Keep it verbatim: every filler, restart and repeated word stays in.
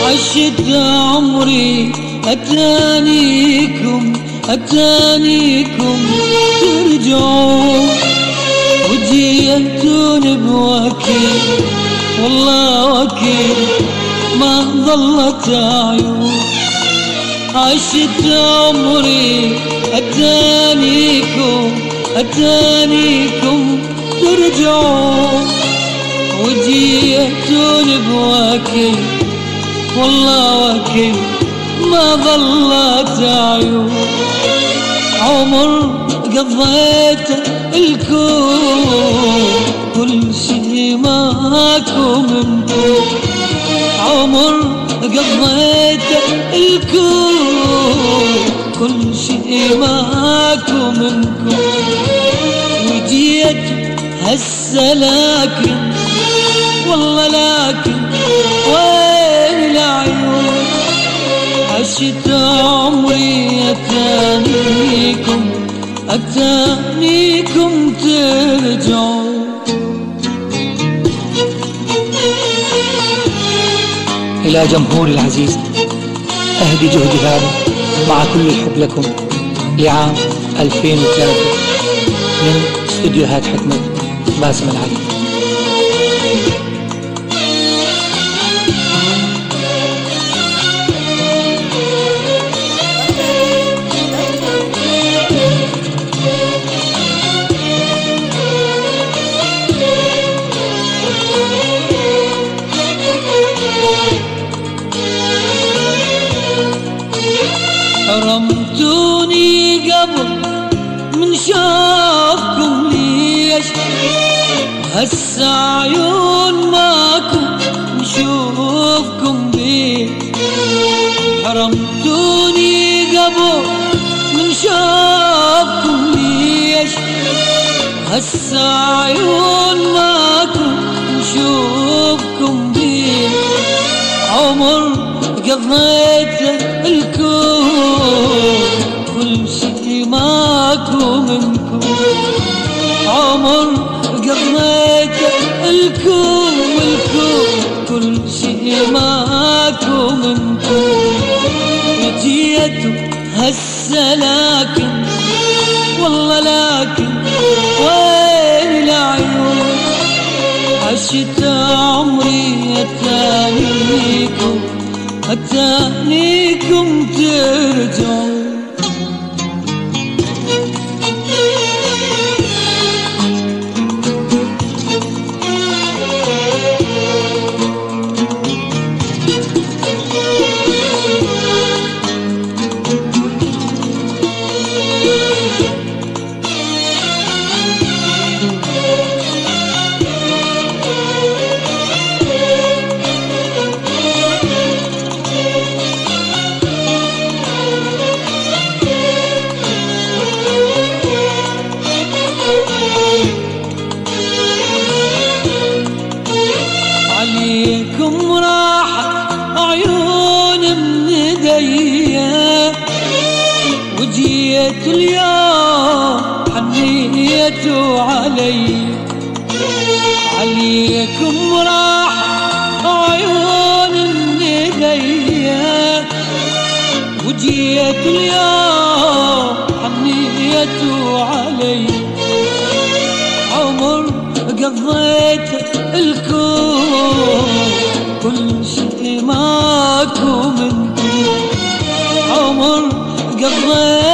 عشت عمري أتانيكم أتانيكم ترجعوا، وجيتوني بوكيل والله وكيل ما ظلت عيون. عشت عمري أتانيكم أتانيكم ترجعوا، وجيتوني بوكيل والله وكيل ما ظلت عيون. عمر قضيته الكون كل شي ماكو منكم، عمر قضيته الكون كل شي ماكو منكم. وجيت هسه لكن والله لكن وين العيون. عشت عمري أتانيكم أتانيكم ترجعوا. إلى جمهوري العزيز أهدي جهدي هذا مع كل الحب لكم لعام ألفين وثلاثة من استديوهات حكمة باسم العلي. حرمتوني قبل من شافكم ليش، هسه عيون ماكم نشوفكم بيه. حرمتوني قبل من شافكم ليش، هسه عيون ماكم نشوفكم بيه. عمر قضيته الكون كل شي ماكو منكم، عمر قضيته الكون والكون كل شي ماكو منكم. وجيتوا هسه لكن والله لكن وين العيون. عشت عمري أتانيكم أتانيكم ترجعوا. عليكم راحت عيون من ايديا، وجيت اليوم حنيتوا علي. عليكم راحت عيون من ايديا، وجيت اليوم حنيتوا علي. عمر قضيت الكون كل شي ماكو منكم، عمر قضيت